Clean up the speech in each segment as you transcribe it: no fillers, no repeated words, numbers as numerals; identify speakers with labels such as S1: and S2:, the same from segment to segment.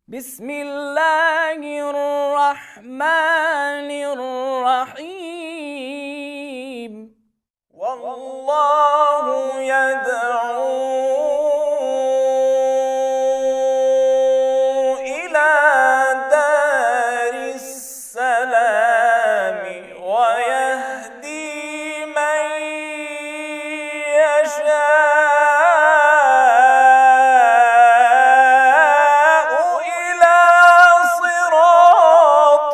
S1: بسم الله الرحمن الرحيم. والله يدعو إلى دار السلام ويهدي من يشاء إلى صراط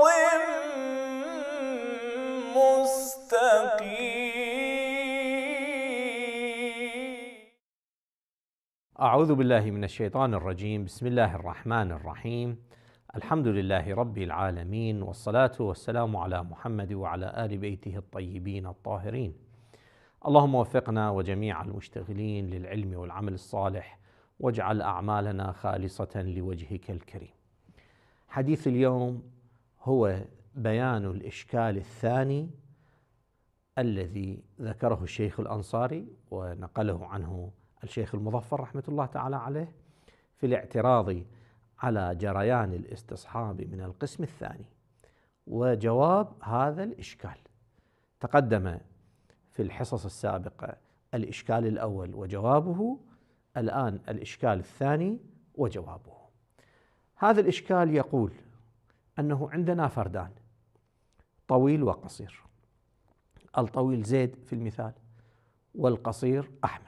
S1: مستقيم.
S2: أعوذ بالله من الشيطان الرجيم. بسم الله الرحمن الرحيم. الحمد لله رب العالمين، والصلاة والسلام على محمد وعلى آل بيته الطيبين الطاهرين. اللهم وفقنا وجميع المشتغلين للعلم والعمل الصالح، واجعل أعمالنا خالصة لوجهك الكريم. حديث اليوم هو بيان الإشكال الثاني الذي ذكره الشيخ الأنصاري ونقله عنه الشيخ المظفر رحمة الله تعالى عليه في الاعتراض على جريان الاستصحاب من القسم الثاني، وجواب هذا الإشكال. تقدم في الحصص السابقة الإشكال الأول وجوابه، الآن الإشكال الثاني وجوابه. هذا الإشكال يقول أنه عندنا فردان، طويل وقصير. الطويل زيد في المثال والقصير أحمد.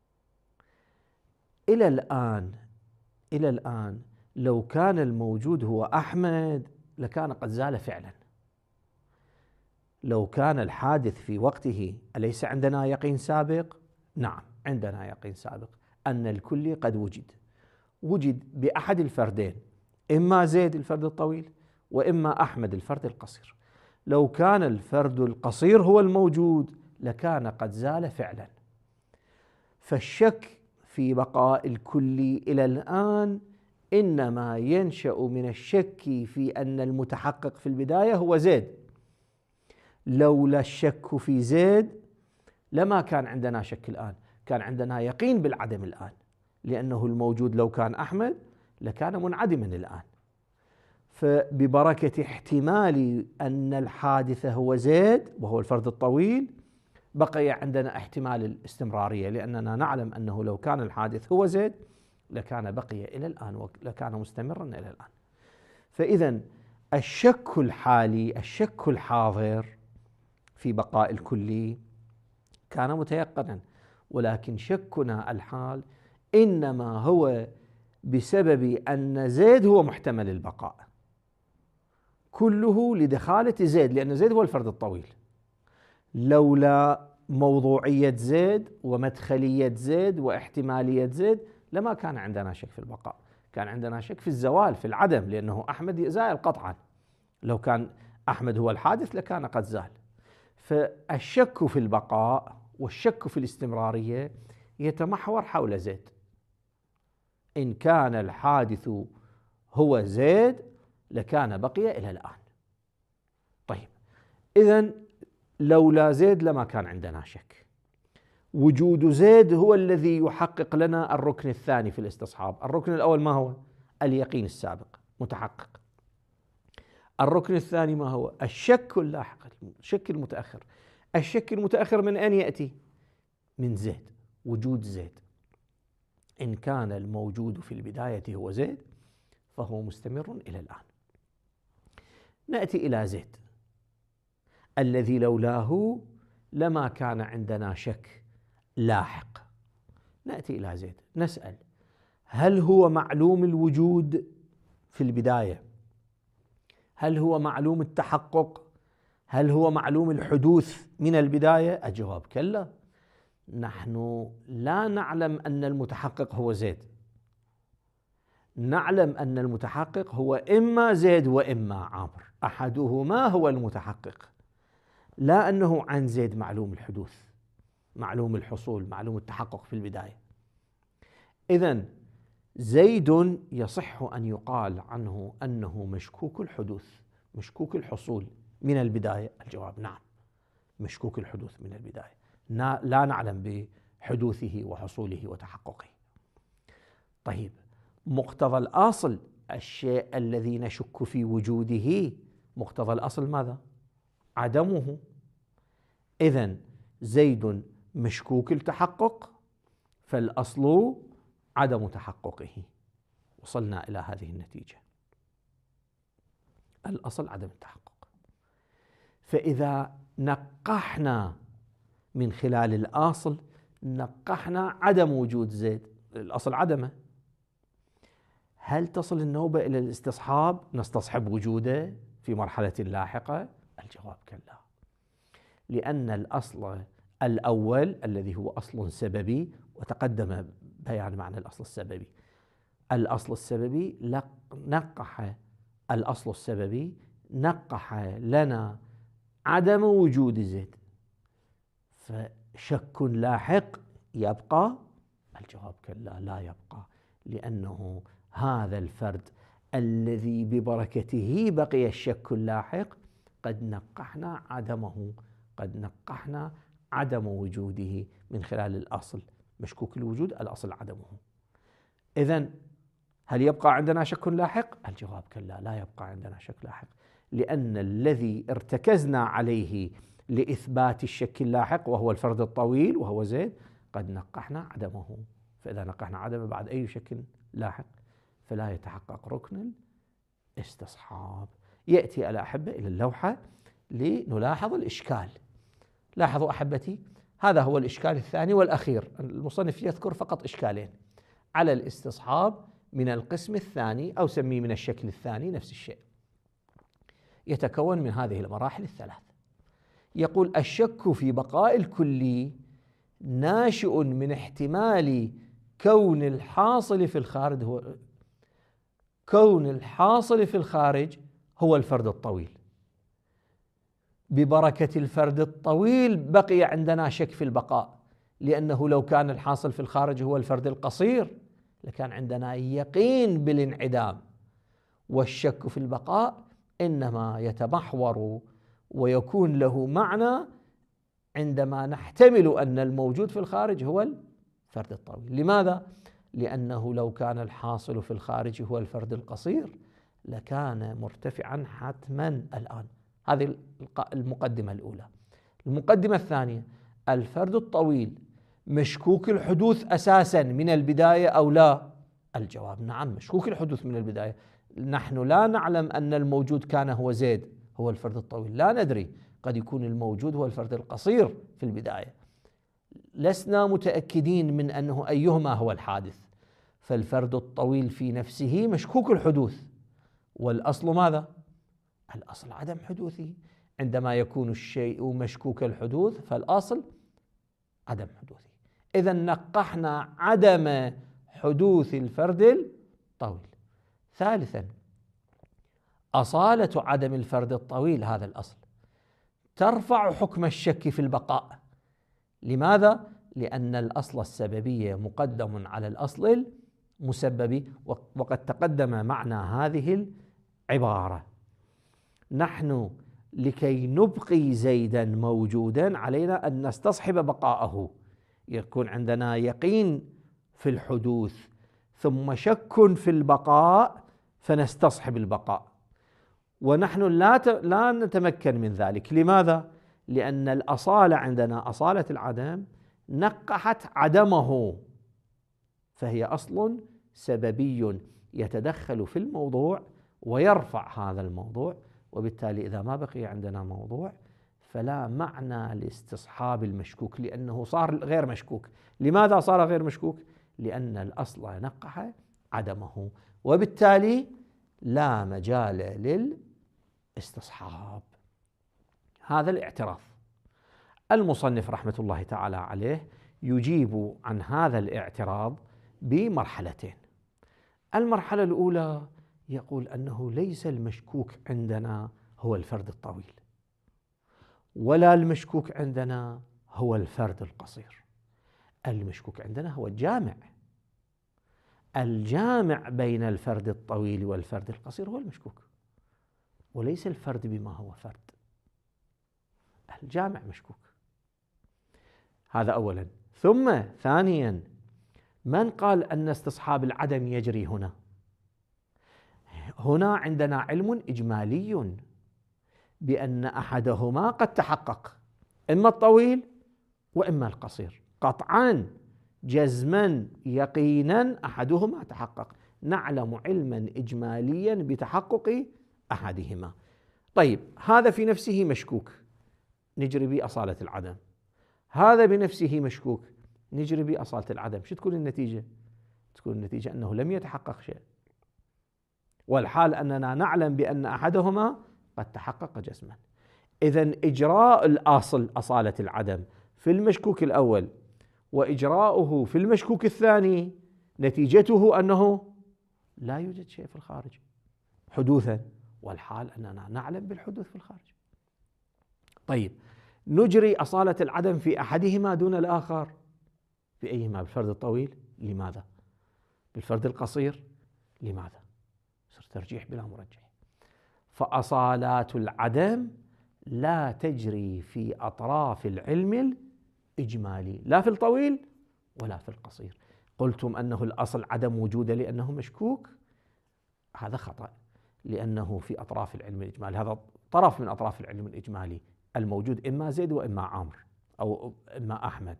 S2: إلى الآن لو كان الموجود هو أحمد لكان قد زال فعلا. لو كان الحادث في وقته، أليس عندنا يقين سابق؟ نعم، عندنا يقين سابق أن الكلي قد وجد بأحد الفردين، إما زيد الفرد الطويل وإما أحمد الفرد القصير. لو كان الفرد القصير هو الموجود لكان قد زال فعلا. فالشك في بقاء الكلي إلى الآن إنما ينشأ من الشك في أن المتحقق في البداية هو زيد. لولا الشك في زيد لما كان عندنا شك الآن، كان عندنا يقين بالعدم الآن، لأنه الموجود لو كان أحمد لكان منعدما الآن. فببركة احتمال أن الحادث هو زيد وهو الفرد الطويل بقي عندنا احتمال الاستمرارية، لأننا نعلم أنه لو كان الحادث هو زيد لكان بقي إلى الآن ولكان مستمرا إلى الآن. فإذا الشك الحالي، الشك الحاضر في بقاء الكلي كان متيقنا، ولكن شكنا الحال إنما هو بسبب أن زيد هو محتمل البقاء كله لدخالة زيد، لأن زيد هو الفرد الطويل. لولا موضوعية زيد ومدخلية زيد واحتمالية زيد لما كان عندنا شك في البقاء، كان عندنا شك في الزوال، في العدم، لأنه أحمد زائل قطعا. لو كان أحمد هو الحادث لكان قد زال. فالشك في البقاء والشك في الاستمرارية يتمحور حول زيد. إن كان الحادث هو زيد لكان بقي إلى الآن. طيب، إذن لولا زيد لما كان عندنا شك. وجود زيد هو الذي يحقق لنا الركن الثاني في الاستصحاب. الركن الأول ما هو؟ اليقين السابق متحقق. الركن الثاني ما هو؟ الشك اللاحق، الشك المتأخر. الشك المتأخر من أين يأتي؟ من زيد، وجود زيد. إن كان الموجود في البداية هو زيد فهو مستمر إلى الآن. نأتي إلى زيد الذي لولاه لما كان عندنا شك لاحق. نأتي إلى زيد نسأل: هل هو معلوم الوجود في البداية؟ هل هو معلوم التحقق؟ هل هو معلوم الحدوث من البداية؟ الجواب كلا. نحن لا نعلم أن المتحقق هو زيد، نعلم أن المتحقق هو إما زيد وإما عامر، أحدهما هو المتحقق، لا أنه عن زيد معلوم الحدوث، معلوم الحصول، معلوم التحقق في البداية. إذن زيد يصح أن يقال عنه أنه مشكوك الحدوث، مشكوك الحصول من البداية. الجواب نعم، مشكوك الحدوث من البداية، لا نعلم بحدوثه وحصوله وتحققه. طيب، مقتضى الأصل الشيء الذي نشك في وجوده مقتضى الأصل ماذا؟ عدمه. إذن زيد مشكوك التحقق، فالأصل عدم تحققه. وصلنا إلى هذه النتيجة، الأصل عدم التحقق. فإذا نقحنا من خلال الأصل، نقحنا عدم وجود زيد، الأصل عدمه، هل تصل النوبة إلى الاستصحاب نستصحب وجوده في مرحلة لاحقة؟ الجواب كلا، لأن الأصل الأول الذي هو أصل سببي، وتقدم بيان معنى الأصل السببي، الأصل السببي نقح الأصل السببي نقح لنا عدم وجود زيد، فشك لاحق يبقى؟ الجواب كلا، لا يبقى، لأنه هذا الفرد الذي ببركته بقي الشك اللاحق قد نقحنا عدمه، قد نقحنا عدم وجوده من خلال الأصل مشكوك الوجود، الأصل عدمه. إذن هل يبقى عندنا شك لاحق؟ الجواب كلا، لا يبقى عندنا شك لاحق، لأن الذي ارتكزنا عليه لإثبات الشك اللاحق وهو الفرد الطويل وهو زيد قد نقحنا عدمه. فإذا نقحنا عدمه بعد أي شك لاحق فلا يتحقق ركن الاستصحاب. يأتي الأحبة إلى اللوحة لنلاحظ الإشكال. لاحظوا أحبتي، هذا هو الإشكال الثاني والأخير. المصنف يذكر فقط إشكالين على الاستصحاب من القسم الثاني، أو سميه من الشكل الثاني، نفس الشيء، يتكون من هذه المراحل الثلاث. يقول: الشك في بقاء الكلي ناشئ من احتمال كون الحاصل في الخارج هو الفرد الطويل. ببركة الفرد الطويل بقي عندنا شك في البقاء، لأنه لو كان الحاصل في الخارج هو الفرد القصير لكان عندنا يقين بالانعدام، والشك في البقاء إنما يتمحور ويكون له معنى عندما نحتمل أن الموجود في الخارج هو الفرد الطويل. لماذا؟ لأنه لو كان الحاصل في الخارج هو الفرد القصير لكان مرتفعا حتما الآن. هذه المقدمة الأولى. المقدمة الثانية: الفرد الطويل مشكوك الحدوث أساسا من البداية أو لا؟ الجواب نعم، مشكوك الحدوث من البداية. نحن لا نعلم أن الموجود كان هو زيد هو الفرد الطويل، لا ندري، قد يكون الموجود هو الفرد القصير في البداية، لسنا متأكدين من أنه أيهما هو الحادث. فالفرد الطويل في نفسه مشكوك الحدوث، والأصل ماذا؟ الأصل عدم حدوثه. عندما يكون الشيء مشكوك الحدوث فالأصل عدم حدوثه. إذن نقحنا عدم حدوث الفرد الطويل. ثالثا: أصالة عدم الفرد الطويل، هذا الأصل، ترفع حكم الشك في البقاء. لماذا؟ لأن الأصل السببي مقدم على الأصل المسببي، وقد تقدم معنى هذه العبارة: نحن لكي نبقي زيدا موجودا علينا أن نستصحب بقاءه. يكون عندنا يقين في الحدوث ثم شك في البقاء فنستصحب البقاء، ونحن لا نتمكن من ذلك. لماذا؟ لأن الأصالة عندنا، أصالة العدم، نقحت عدمه، فهي أصل سببي يتدخل في الموضوع ويرفع هذا الموضوع، وبالتالي إذا ما بقي عندنا موضوع فلا معنى لاستصحاب المشكوك، لأنه صار غير مشكوك. لماذا صار غير مشكوك؟ لأن الأصل نقح عدمه، وبالتالي لا مجال للاستصحاب. هذا الاعتراض. المصنف رحمة الله تعالى عليه يجيب عن هذا الاعتراض بمرحلتين. المرحلة الأولى يقول أنه ليس المشكوك عندنا هو الفرد الطويل، ولا المشكوك عندنا هو الفرد القصير. المشكوك عندنا هو الجامع بين الفرد الطويل والفرد القصير هو المشكوك، وليس الفرد بما هو فرد، الجامع مشكوك. هذا أولا. ثم ثانيا: من قال أن استصحاب العدم يجري هنا؟ هنا عندنا علم إجمالي بأن أحدهما قد تحقق، إما الطويل وإما القصير، قطعا جزما يقينا أحدهما تحقق، نعلم علما إجماليا بتحقق أحدهما. طيب هذا في نفسه مشكوك، نجري به أصالة العدم. هذا بنفسه مشكوك، نجري به أصالة العدم. شو تكون النتيجة؟ تكون النتيجة أنه لم يتحقق شيء، والحال أننا نعلم بأن أحدهما قد تحقق جزما. إذن إجراء الأصل أصالة العدم في المشكوك الأول وإجراؤه في المشكوك الثاني نتيجته أنه لا يوجد شيء في الخارج حدوثا، والحال أننا نعلم بالحدوث في الخارج. طيب نجري أصالة العدم في أحدهما دون الآخر، في أيهما؟ بالفرد الطويل، لماذا؟ بالفرد القصير، لماذا؟ صار ترجيح بلا مرجح. فأصالات العدم لا تجري في أطراف العلم الإجمالي، لا في الطويل ولا في القصير. قلتم أنه الأصل عدم وجوده لأنه مشكوك، هذا خطأ، لأنه في أطراف العلم الإجمالي، هذا طرف من أطراف العلم الإجمالي الموجود إما زيد وإما عمرو أو إما أحمد،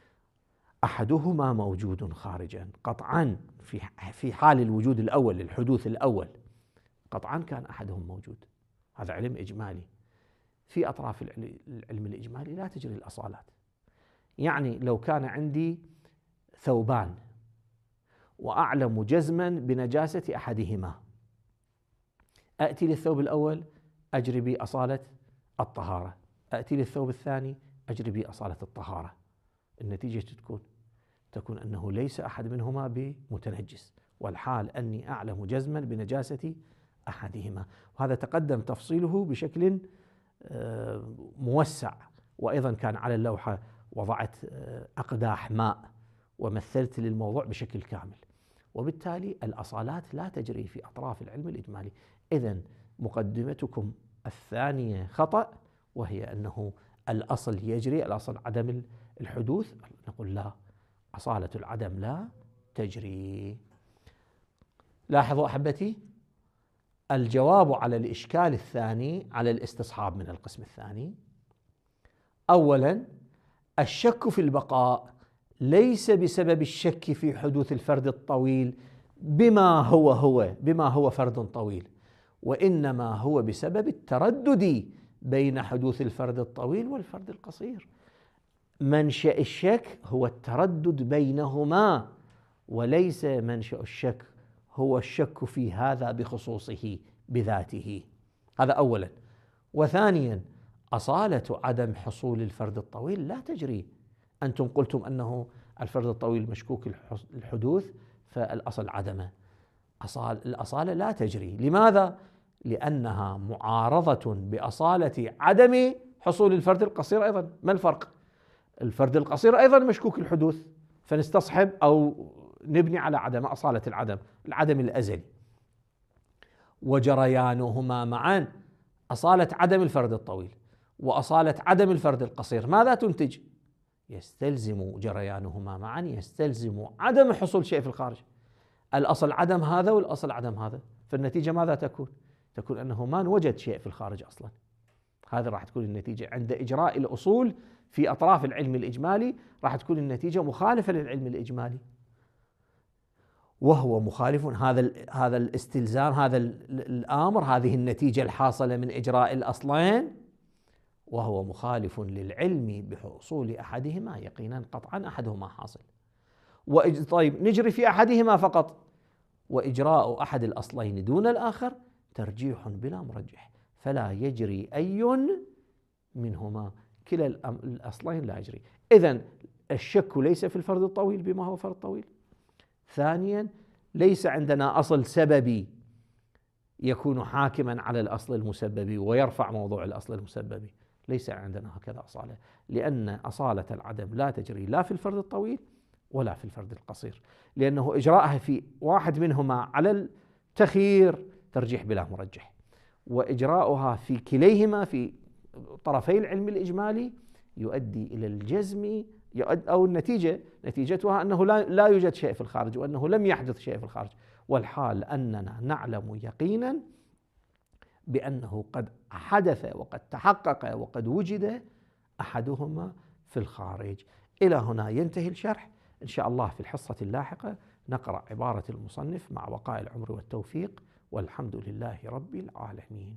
S2: أحدهما موجود خارجا قطعا في حال الوجود الأول، الحدوث الأول قطعا كان أحدهم موجود، هذا علم إجمالي. في أطراف العلم الإجمالي لا تجري الأصالات. يعني لو كان عندي ثوبان وأعلم جزما بنجاسة أحدهما، أأتي للثوب الأول أجري به أصالة الطهارة، أأتي للثوب الثاني أجري به أصالة الطهارة، النتيجة تكون أنه ليس أحد منهما بمتنجس، والحال أني أعلم جزما بنجاسة أحدهما. وهذا تقدم تفصيله بشكل موسع، وأيضا كان على اللوحة وضعت أقداح ماء ومثلت للموضوع بشكل كامل. وبالتالي الأصالات لا تجري في أطراف العلم الإجمالي. إذن مقدمتكم الثانية خطأ، وهي أنه الأصل يجري، الأصل عدم الحدوث. نقول لا، أصالة العدم لا تجري. لاحظوا أحبتي، الجواب على الإشكال الثاني على الاستصحاب من القسم الثاني: أولا، الشك في البقاء ليس بسبب الشك في حدوث الفرد الطويل بما هو فرد طويل، وإنما هو بسبب التردد بين حدوث الفرد الطويل والفرد القصير. منشأ الشك هو التردد بينهما، وليس منشأ الشك هو الشك في هذا بخصوصه بذاته. هذا أولا. وثانيا، أصالة عدم حصول الفرد الطويل لا تجري. أنتم قلتم أنه الفرد الطويل مشكوك الحدوث فالأصل عدمه، الأصالة لا تجري. لماذا؟ لأنها معارضة بأصالة عدم حصول الفرد القصير أيضا. ما الفرق؟ الفرد القصير أيضا مشكوك الحدوث، فنستصحب أو نبني على عدم أصالة العدم الأزلي، وجريانهما معا أصالة عدم الفرد الطويل وأصالة عدم الفرد القصير. ماذا تنتج؟ يستلزم جريانهما معا يستلزم عدم حصول شيء في الخارج. الأصل عدم هذا والأصل عدم هذا، فالنتيجة ماذا تكون؟ تكون أنه ما وجد شيء في الخارج أصلا. هذا راح تكون النتيجة عند إجراء الأصول في أطراف العلم الإجمالي، راح تكون النتيجة مخالفة للعلم الإجمالي، وهو مخالف. هذا الاستلزام، هذا الآمر، هذه النتيجة الحاصلة من إجراء الأصلين، وهو مخالف للعلم بحصول أحدهما يقينا قطعا، أحدهما حاصل. طيب نجري في أحدهما فقط، وإجراء أحد الأصلين دون الآخر ترجيح بلا مرجح، فلا يجري أي منهما، كلا الأصلين لا يجري. إذن الشك ليس في الفرد الطويل بما هو فرد طويل. ثانيا، ليس عندنا أصل سببي يكون حاكما على الأصل المسببي ويرفع موضوع الأصل المسببي، ليس عندنا هكذا أصالة، لأن أصالة العدم لا تجري لا في الفرد الطويل ولا في الفرد القصير، لأنه إجراءها في واحد منهما على التخيير ترجيح بلا مرجح، وإجراؤها في كليهما في طرفي العلم الإجمالي يؤدي إلى الجزم، أو نتيجتها أنه لا يوجد شيء في الخارج، وأنه لم يحدث شيء في الخارج، والحال أننا نعلم يقينا بأنه قد حدث وقد تحقق وقد وجد أحدهما في الخارج. إلى هنا ينتهي الشرح. إن شاء الله في الحصة اللاحقة نقرأ عبارة المصنف مع بقاء العمر والتوفيق، والحمد لله رب العالمين.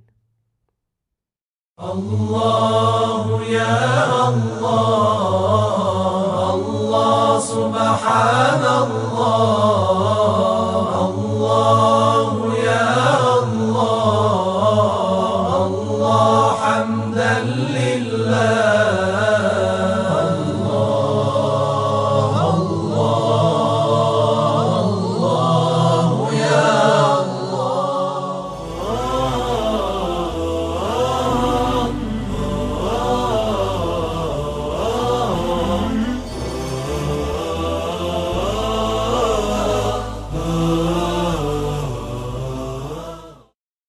S3: الله يا الله، الله سبحان الله، الله